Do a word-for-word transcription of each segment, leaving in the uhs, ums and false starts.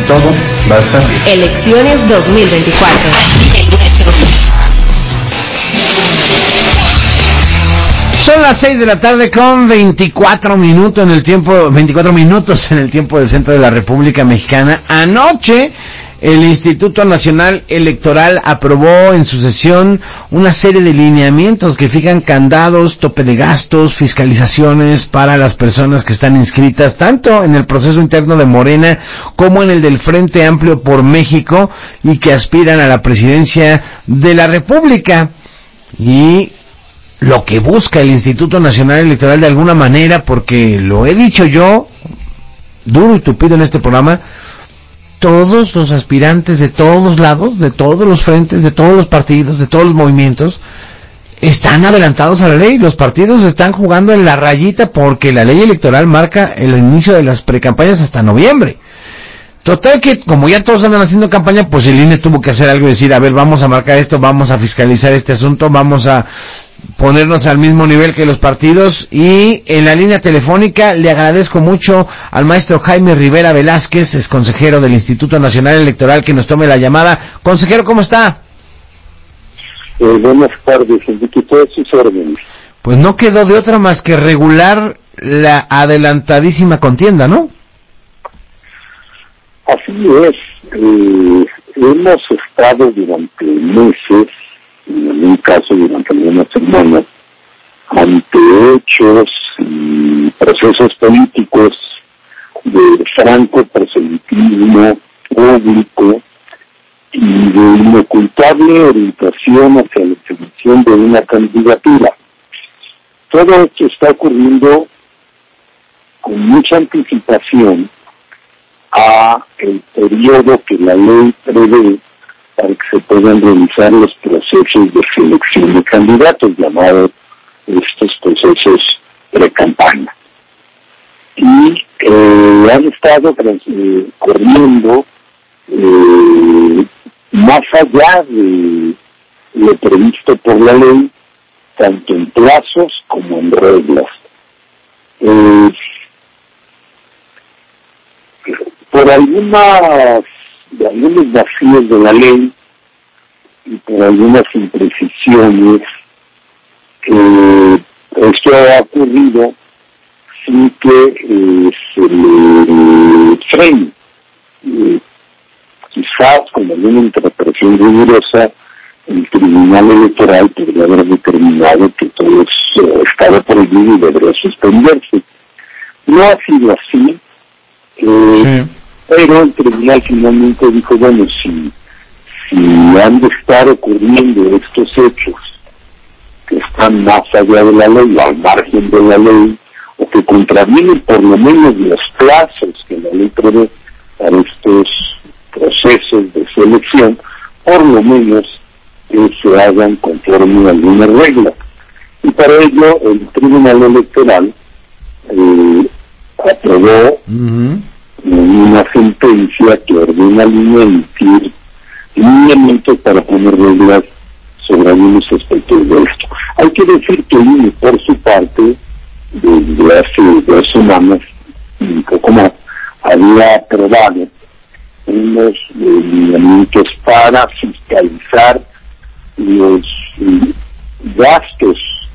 todo va a estar bien. Elecciones dos mil veinticuatro. Son las seis de la tarde con veinticuatro minutos en el tiempo, veinticuatro minutos en el tiempo del centro de la República Mexicana. Anoche, el Instituto Nacional Electoral aprobó en su sesión una serie de lineamientos que fijan candados, tope de gastos, fiscalizaciones para las personas que están inscritas tanto en el proceso interno de Morena como en el del Frente Amplio por México y que aspiran a la presidencia de la República. Y lo que busca el Instituto Nacional Electoral de alguna manera, porque lo he dicho yo, duro y tupido en este programa, todos los aspirantes de todos lados, de todos los frentes, de todos los partidos, de todos los movimientos, están adelantados a la ley. Los partidos están jugando en la rayita porque la ley electoral marca el inicio de las precampañas hasta noviembre. Total que, como ya todos andan haciendo campaña, pues el I N E tuvo que hacer algo y decir, a ver, vamos a marcar esto, vamos a fiscalizar este asunto, vamos a ponernos al mismo nivel que los partidos. Y en la línea telefónica le agradezco mucho al maestro Jaime Rivera Velázquez, es consejero del Instituto Nacional Electoral, que nos tome la llamada. Consejero, ¿cómo está? Eh, buenas tardes, Enrique, todas sus órdenes. Pues no quedó de otra más que regular la adelantadísima contienda, ¿no? Así es, eh, hemos estado durante meses, en algún caso durante algunas semanas, ante hechos y procesos políticos de franco proselitismo público y de inocultable orientación hacia la selección de una candidatura. Todo esto está ocurriendo con mucha anticipación a el periodo que la ley prevé para que se puedan realizar los procesos de selección de candidatos, llamados estos procesos pre-campaña. Y eh, han estado eh, corriendo eh, más allá de lo previsto por la ley, tanto en plazos como en reglas. Eh, por algunas, de algunos vacíos de la ley y por algunas imprecisiones, eh, esto ha ocurrido sin que eh, se le frene. Eh, quizás con alguna interpretación rigurosa, el Tribunal Electoral podría haber determinado que todo eso estaba prohibido y debería suspenderse. No ha sido así. Eh, sí. Pero el tribunal finalmente dijo, bueno, si, si han de estar ocurriendo estos hechos que están más allá de la ley o al margen de la ley, o que contravienen por lo menos los plazos que la ley prevé para estos procesos de selección, por lo menos que se hagan conforme a algunas reglas. Y para ello el Tribunal Electoral eh, aprobó uh-huh. una sentencia que ordena emitir lineamientos para poner reglas sobre algunos aspectos de esto. Hay que decir que el I N E, por su parte, desde hace dos semanas, un poco más, había aprobado unos lineamientos para fiscalizar los eh, gastos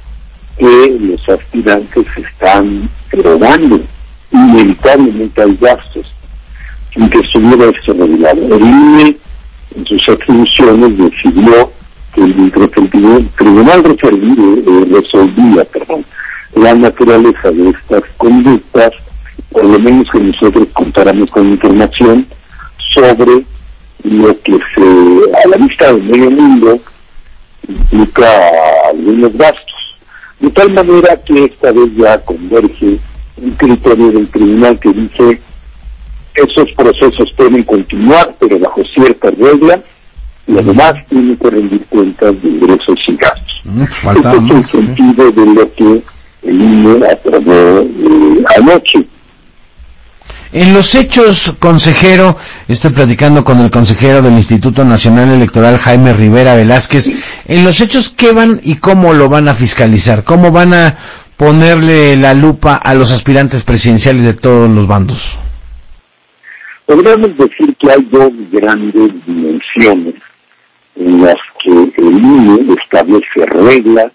que los aspirantes están erogando. Inevitablemente hay gastos sin que estuviera esto regulado. El I N E, en sus atribuciones, decidió que el tribunal resolvía, eh, resolvía perdón, la naturaleza de estas conductas, por lo menos que nosotros contáramos con información sobre lo que se, a la vista del medio mundo, implica algunos gastos. De tal manera que esta vez ya converge un criterio del tribunal que dice esos procesos pueden continuar, pero bajo ciertas reglas, y además tiene que rendir cuentas de ingresos y gastos. Mm, este es el sentido de lo que el I N E aprobó eh, anoche. En los hechos, consejero, estoy platicando con el consejero del Instituto Nacional Electoral, Jaime Rivera Velázquez. En los hechos, ¿qué van y cómo lo van a fiscalizar? ¿Cómo van a ponerle la lupa a los aspirantes presidenciales de todos los bandos? Podríamos decir que hay dos grandes dimensiones en las que el I N E establece reglas,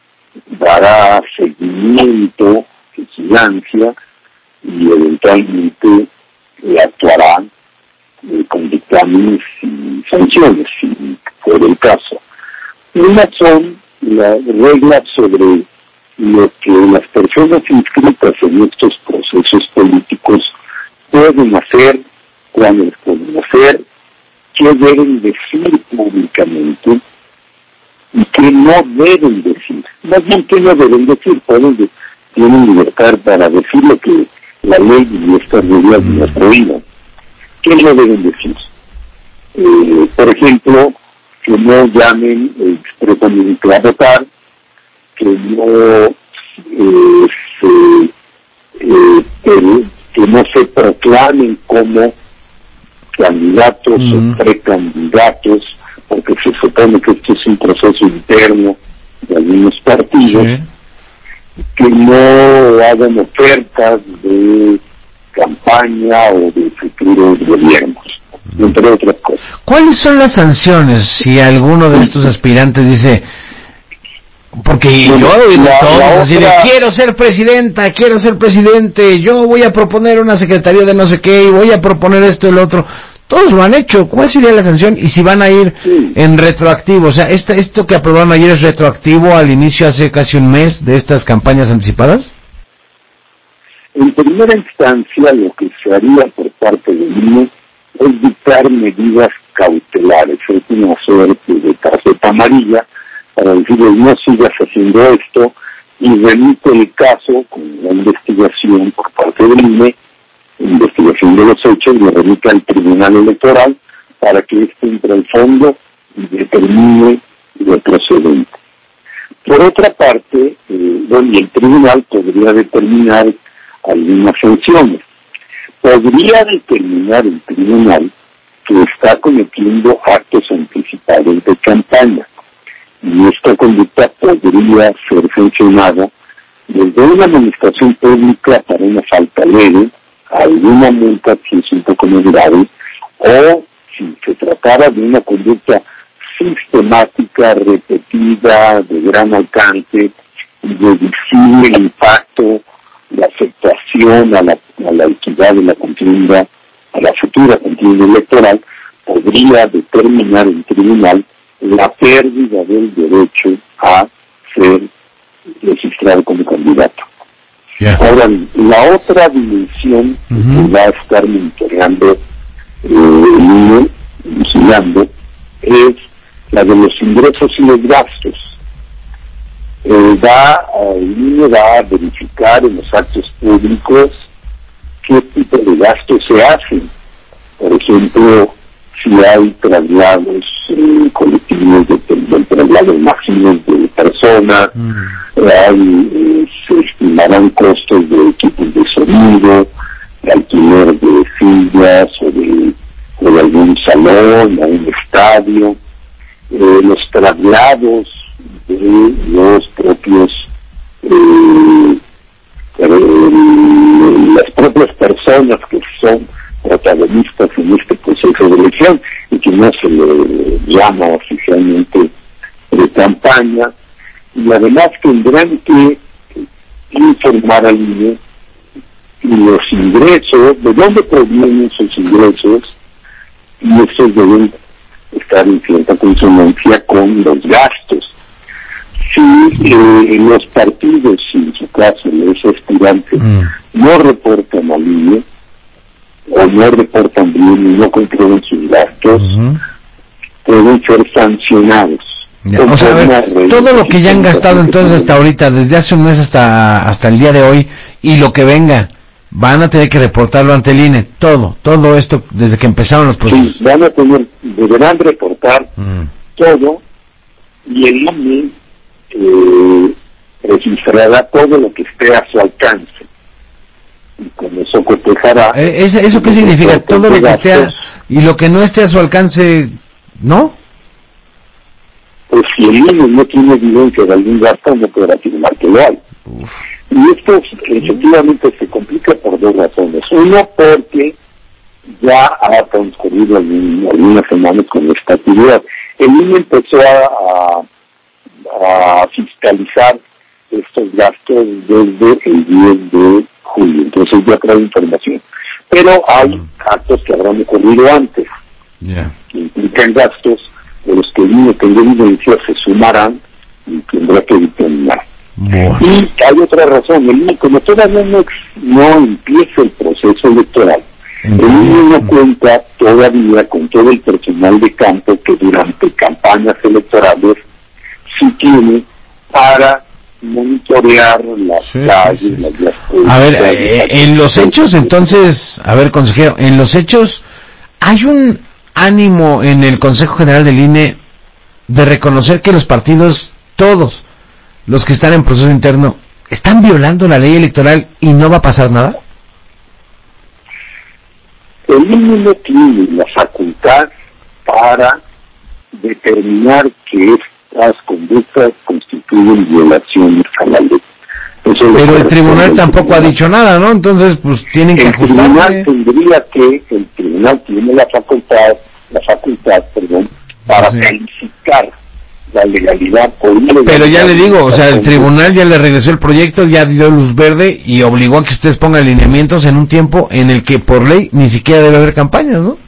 dará seguimiento, vigilancia y eventualmente eh, actuará eh, con dictámenes y sanciones, si fuera el caso. Una son las reglas sobre lo que las personas inscritas en estos procesos políticos pueden hacer, cuáles pueden hacer, qué deben decir públicamente y qué no deben decir. Más bien, qué no deben decir, pueden de, tienen libertad para decir lo que la ley y estas reglas les prohíban. ¿Qué no deben decir? Eh, por ejemplo, que no llamen expresamente a votar, que no eh, se, eh, que, que no se proclamen como candidatos mm. o precandidatos, porque se supone que esto es un proceso interno de algunos partidos, sí. Que no hagan ofertas de campaña o de futuros gobiernos, entre otras cosas. ¿Cuáles son las sanciones si alguno de estos aspirantes dice, porque bueno, yo he oído todos decir, otra... quiero ser presidenta, quiero ser presidente, yo voy a proponer una secretaría de no sé qué, y voy a proponer esto y lo otro? Todos lo han hecho. ¿Cuál sería la sanción? Y si van a ir sí. en retroactivo, o sea, ¿esto, esto que aprobaron ayer es retroactivo al inicio hace casi un mes de estas campañas anticipadas? En primera instancia, lo que se haría por parte del I N E es dictar medidas cautelares, es una suerte de tarjeta amarilla para decirles no sigas haciendo esto, y remite el caso con la investigación por parte del I N E, investigación de los hechos, y remite al Tribunal Electoral para que éste entre al fondo y determine lo procedente. Por otra parte, eh, bueno, el Tribunal podría determinar algunas sanciones. Podría determinar el Tribunal que está cometiendo actos anticipados de campaña, y esta conducta podría ser sancionada desde una administración pública para una falta leve, alguna multa si es un poco más grave, o si se tratara de una conducta sistemática, repetida, de gran alcance y de visible impacto, de afectación a la, a la equidad de la contienda, a la futura contienda electoral, podría determinar el tribunal la pérdida del derecho a ser registrado como candidato. Yeah. Ahora, la otra dimensión uh-huh. que va a estar monitoreando eh, el I N E, vigilando, es la de los ingresos y los gastos. Eh, va, el I N E va a verificar en los actos públicos qué tipo de gastos se hacen. Por ejemplo, si hay traslados eh, colectivos de, de, de traslados masivos de personas, mm. hay, eh, se estimarán costos de equipos de sonido, de alquiler de sillas o de, o de algún salón, a un estadio, eh, los traslados de los propios eh, eh, las propias personas que son protagonistas en este proceso de elección y que no se le llama oficialmente de campaña, y además tendrán que informar al I N E y los ingresos, de dónde provienen sus ingresos, y esos deben estar en cierta consonancia con los gastos. Si eh, los partidos, en su caso los aspirantes, mm. no reportan al I N E, o no reportan bien y no comprueben sus gastos, uh-huh. pueden ser sancionados. Ya, o sea, a ver, todo lo que ya han gastado entonces hasta ahorita, desde hace un mes hasta hasta el día de hoy, y lo que venga, van a tener que reportarlo ante el I N E, todo, todo esto desde que empezaron los procesos. Sí, van a tener, deberán reportar mm. todo, y el I N E eh, registrará todo lo que esté a su alcance. Y con eso cotejará. Eh, ¿Eso, eso qué significa? Todo lo que esté a, y lo que no esté a su alcance, ¿no? Pues si el I N E no tiene evidencia de algún gasto, no podrá afirmar que lo hay. Uf. Y esto efectivamente se complica por dos razones. Uno, porque ya ha transcurrido algún, algunas semanas con esta actividad. El I N E empezó a, a, a fiscalizar estos gastos desde el diez de julio, entonces ya trae información. Pero hay actos que habrán ocurrido antes, yeah. que implican gastos de los que el I N E tenga evidencia, se sumarán y tendrá que determinar. Bueno. Y hay otra razón, el I N E, como todavía no, no empieza el proceso electoral, el I N E no cuenta todavía con todo el personal de campo que durante campañas electorales sí tiene para monitorear las sí, calles, sí, sí. las vías. A ver, eh, en los hechos entonces, a ver, consejero, en los hechos, ¿hay un ánimo en el Consejo General del I N E de reconocer que los partidos, todos los que están en proceso interno, están violando la ley electoral y no va a pasar nada? El I N E no tiene la facultad para determinar que estas conductas constituyen violaciones a la ley. Eso Pero el tribunal tampoco ha dicho nada, ¿no? Entonces, pues tienen que el ajustarse. tribunal tendría que, el tribunal tiene la facultad, la facultad, perdón, para Sí. calificar la legalidad o ilegalidad. Pero ya le digo, o sea, el tribunal ya le regresó el proyecto, ya dio luz verde y obligó a que ustedes pongan lineamientos en un tiempo en el que por ley ni siquiera debe haber campañas, ¿no?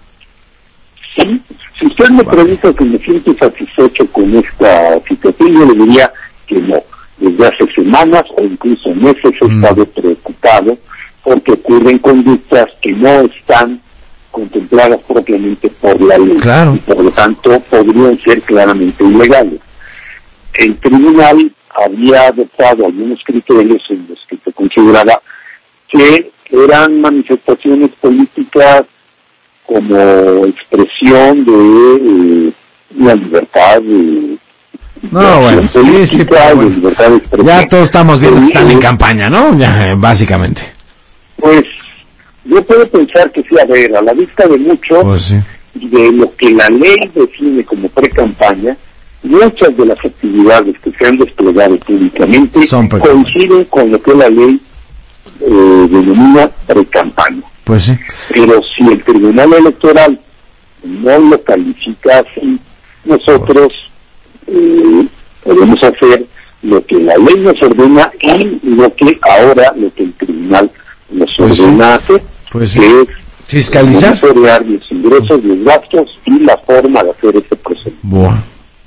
Sí, si usted me Vale. pregunta que me siento satisfecho con esta situación, yo le diría que no. Desde hace semanas o incluso meses he Mm. estado preocupado porque ocurren conductas que no están contempladas propiamente por la ley. Claro. Y por lo tanto podrían ser claramente ilegales. El tribunal había adoptado algunos criterios en los que se consideraba que eran manifestaciones políticas como expresión de eh, la libertad de, No, de bueno, acción sí, sí, política, pero bueno. de libertad de expresión. Ya todos estamos viendo que están en Eh, campaña, ¿no? Ya, eh, básicamente. Pues yo puedo pensar que sí, a ver, a la vista de mucho Pues sí. de lo que la ley define como pre-campaña, muchas de las actividades que se han desplegado públicamente Son pre-campaña. coinciden con lo que la ley eh, denomina pre-campaña. Pues sí. Pero si el Tribunal Electoral no lo califica así, nosotros eh, podemos hacer lo que la ley nos ordena y lo que ahora lo que el Tribunal nos Pues sí. ordena hacer, Pues sí. que es Fiscalizar. monitorear los ingresos, los gastos y la forma de hacer ese proceso. Bueno.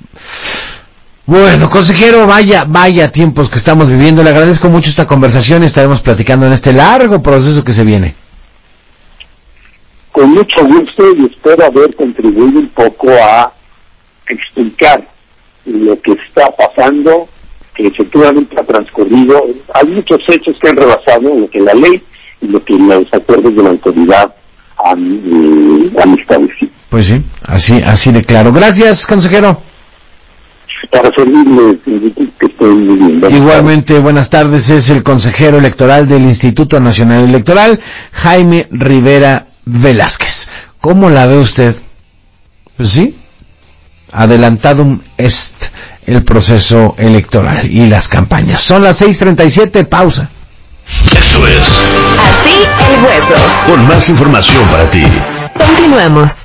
Bueno, consejero, vaya, vaya tiempos que estamos viviendo. Le agradezco mucho esta conversación y estaremos platicando en este largo proceso que se viene. Con mucho gusto y espero haber contribuido un poco a explicar lo que está pasando, que efectivamente ha transcurrido. Hay muchos hechos que han rebasado lo que la ley y lo que los acuerdos de la autoridad han, eh, han establecido. Pues sí, así, así de claro. Gracias, consejero. Para servirles, que estén muy bien. Buenas Igualmente, buenas tardes. Es el consejero electoral del Instituto Nacional Electoral, Jaime Rivera Velázquez. ¿Cómo la ve usted? Pues sí, adelantadum est el proceso electoral y las campañas. Son las seis treinta y siete, pausa. Esto es Así el hueso. con más información para ti. Continuamos.